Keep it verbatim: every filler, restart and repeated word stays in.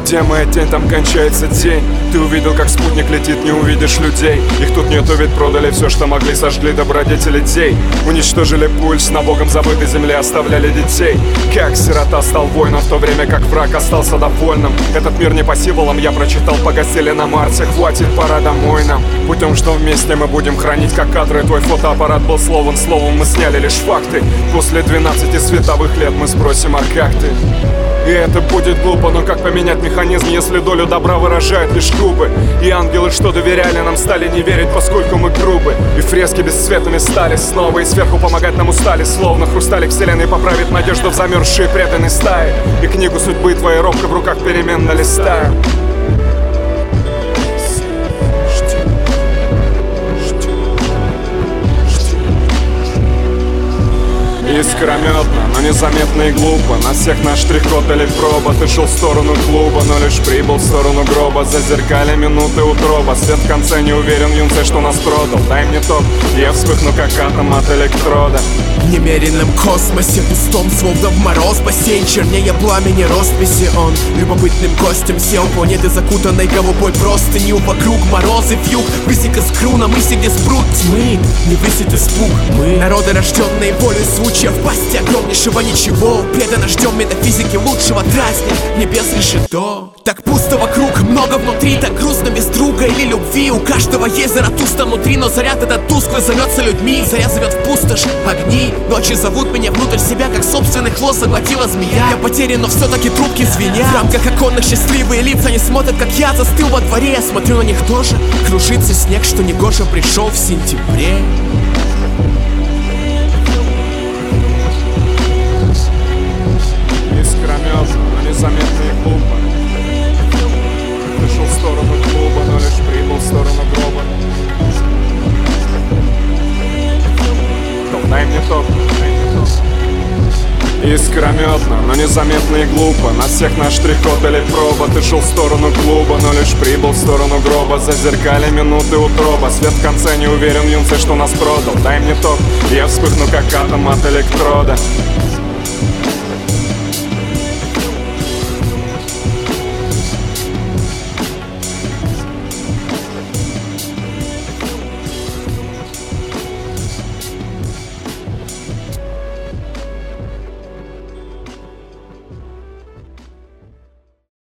Где моя тень, там кончается день. Ты увидел, как спутник летит, не увидишь людей. Их тут нету, ведь продали все, что могли. Сожгли добродетели детей, уничтожили пульс, на богом забытой земле оставляли детей. Как сирота стал воином, в то время как враг остался довольным. Этот мир не по символам, я прочитал, погасили на Марсе. Хватит, пора домой нам. Путем, что вместе мы будем хранить как кадры. Твой фотоаппарат был словом, словом мы сняли лишь факты. После двенадцати световых лет мы спросим, а как ты? И это будет глупо, но как поменять механизм, если долю добра выражают лишь губы? И ангелы, что доверяли нам, стали не верить, поскольку мы грубы. И фрески бесцветными стали снова, и сверху помогать нам устали. Словно хрусталик вселенной поправит надежду в замерзшей преданной стае. И книгу судьбы твоей робко в руках переменно листаю. Искрометно, но незаметно и глупо. На всех наш штрих-код или проба. Ты шел в сторону клуба, но лишь прибыл в сторону гроба. Зазеркали минуты утроба. Свет в конце не уверен, юнце, что нас продал. Дай мне ток, я вспыхну как атом от электрода. В немеренном космосе, пустом, словно в мороз. Бассейн чернее пламени росписи. Он любопытным гостем сел планеты, закутанной голубой простынью. Вокруг морозы, вьюг, высека скруна, мыси, где спрут тьмы. Не высит испуг. Мы народы, рожденные волей случая, в пасти огромнейшего ничего. Преданно ждем метафизики лучшего дразни. Небес решето. Так пусто вокруг, много внутри. Так грустно без друга или любви. У каждого есть Заратустра внутри, но заряд этот тусклый зовется людьми. Заря зовет в пустошь огни. Ночи зовут меня внутрь себя, как собственный хвост заглотила змея. Я потерян, но все-таки трубки звенят. В рамках оконных счастливые лица не смотрят, как я застыл во дворе. Я смотрю на них тоже. Кружится снег, что негоже пришел в сентябре. Незаметно и глупо. Ты шел в сторону клуба, но лишь прибыл в сторону гроба. Дай мне ток, дай мне ток. Искрометно, но незаметно и глупо. На всех наш штрих-код или проба. Ты шел в сторону клуба, но лишь прибыл в сторону гроба. Зазеркали минуты утроба. Свет в конце не уверен, юнце, что нас продал. Дай мне ток, я вспыхну как атом от электрода.